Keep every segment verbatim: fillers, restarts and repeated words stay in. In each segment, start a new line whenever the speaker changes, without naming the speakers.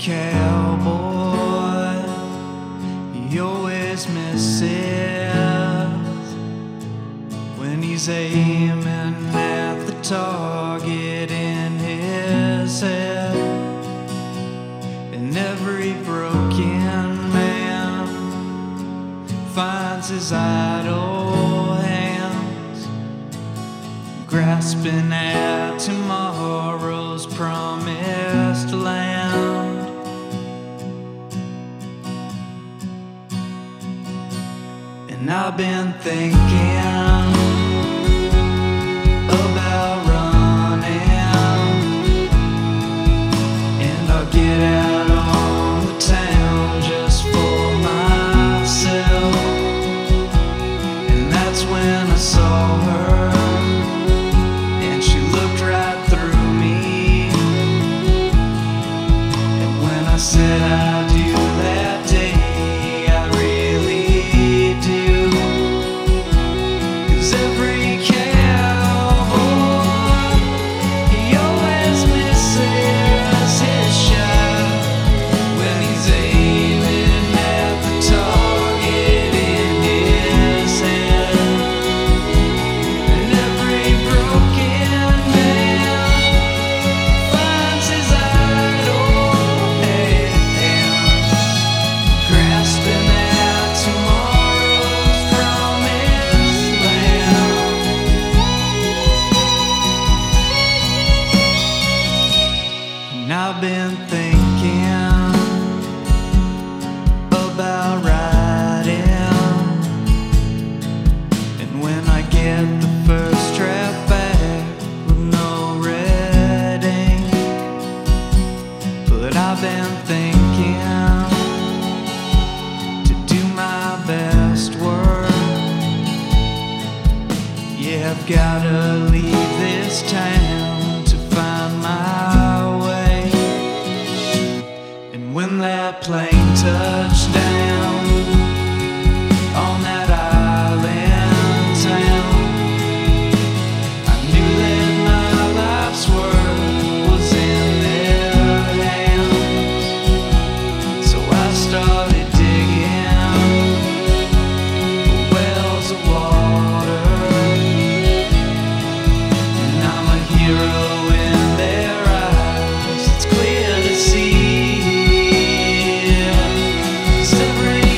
cowboy, he always misses when he's aiming at the target in his head. And every broken man finds his idle hands grasping at tomorrow's promised land. And I've been thinking about running, and I'll get out on the town just for myself. And that's when I saw her, and she looked right through me. And when I said I do that day, I really do. 'Cause every cowboy, he always misses his shot when he's aiming at the target in his head. And every broken man finds his idle hands grasping at tomorrow's promised land. And I've been thinking about riding, and when I get the first draft back with no red ink, but I've been thinking to do my best work. Yeah, I've gotta leave this town to find my way. And when that plane touched down on that island town, I knew that my life's work was in their hands. So I started digging for wells of water, and I'm a hero in their eyes. It's clear to see. 'Cause every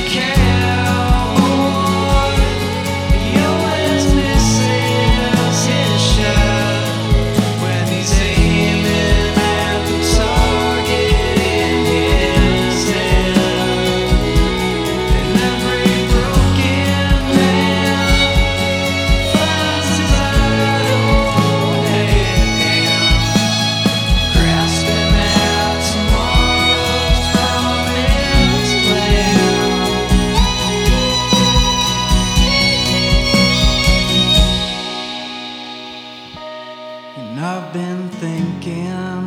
cowboy, he always misses his shot when he's aiming at the target in his head. And every broken man finds his idle hands grasping at tomorrow's promised land. And I've been thinking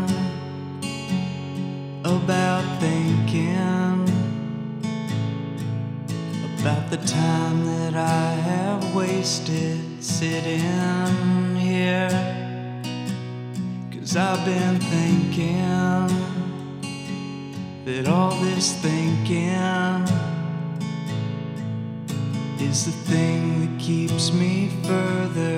about thinking about the time that I have wasted sitting here. 'Cause I've been thinking that all this thinking is the thing that keeps me further